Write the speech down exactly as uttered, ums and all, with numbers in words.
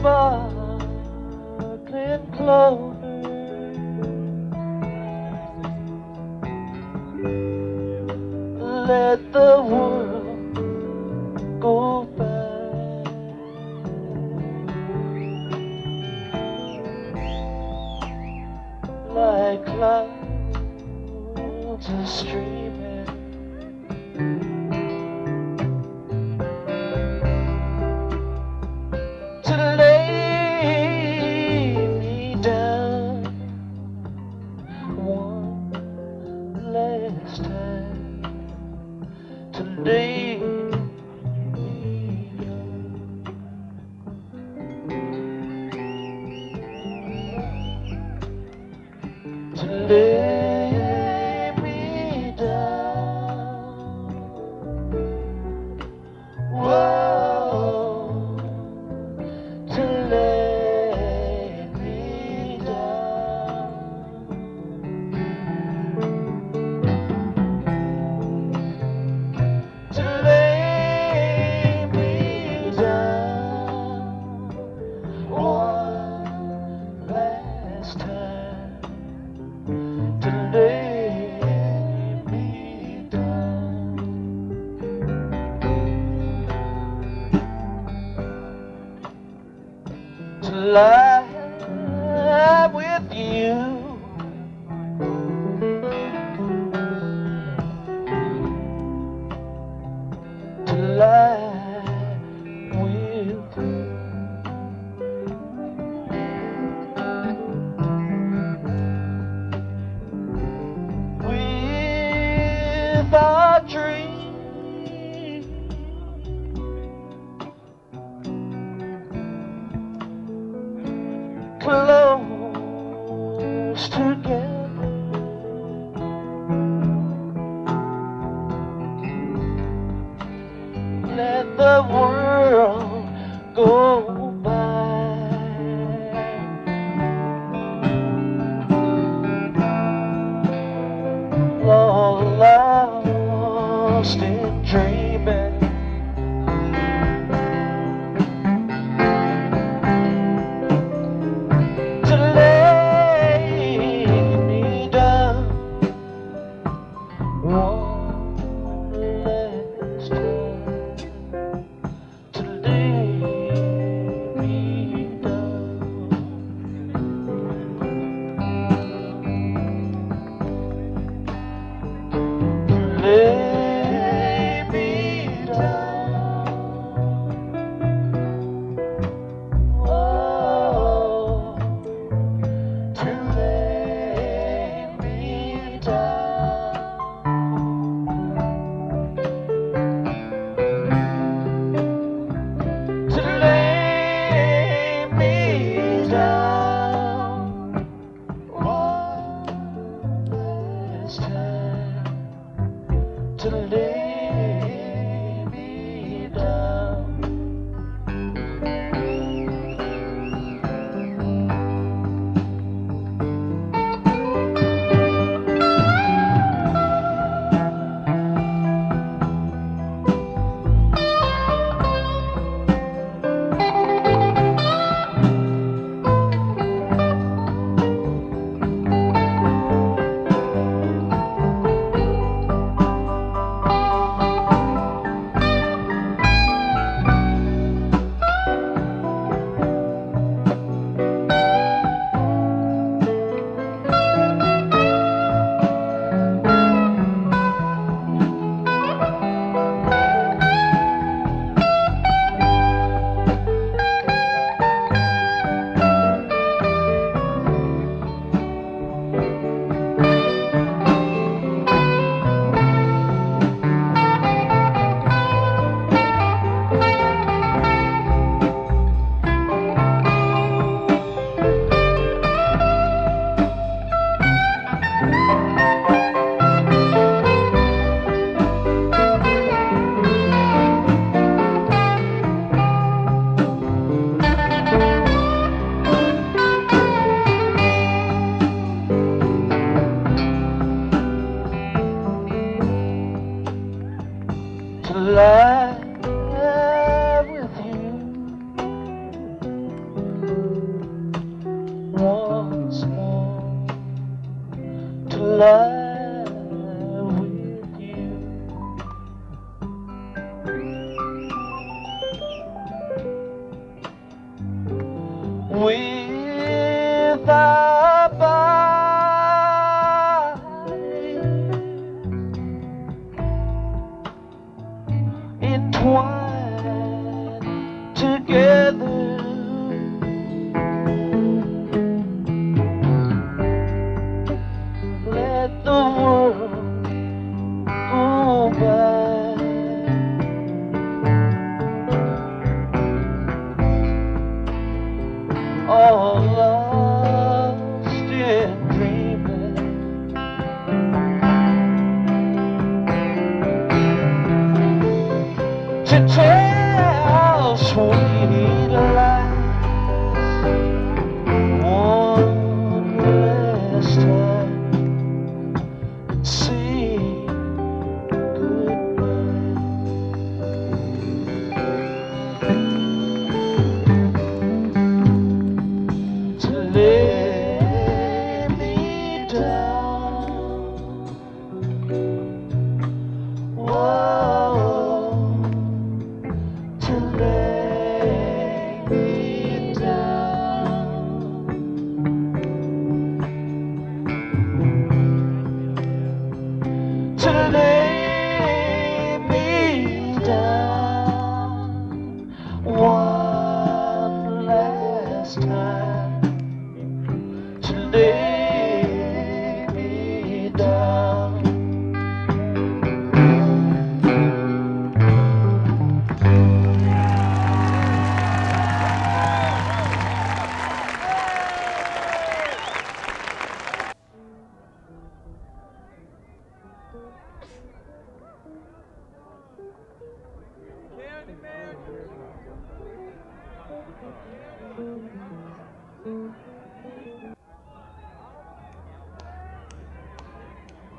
sparkling clover. Let the world go by like clouds are streaming to lay me down one last time, to lay me down, to lay me down. Whoa, to lay me down, to lay me down one last time, to lay me down, to lie with you, to lie with you, with our dreams close together. Let the world go by all lost in dreaming, to lay me down one last time, to lay me down, to lay me down. Oh, to lay me down, to lay me down one last time, to lay me down. To lie with you, intertwined together. Let the world go by. All lost in dreaming. To tell sweet